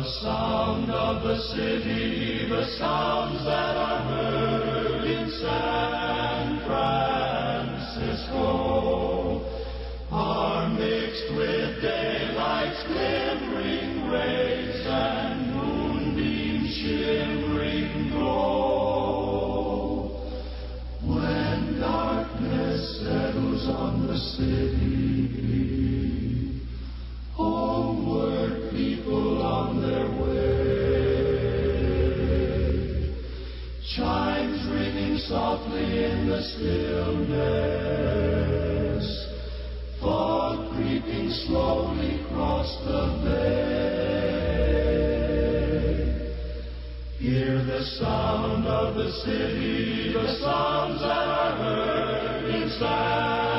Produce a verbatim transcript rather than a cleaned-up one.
sound of the city, the sounds that are heard in San Francisco are mixed with daylight's glimmering rays and moonbeams shimmering glow. When darkness settles on the city, homeward people on their way, chimes ringing softly in the stillness, fog creeping slowly across the bay. Hear the sound of the city, the sounds that are heard in San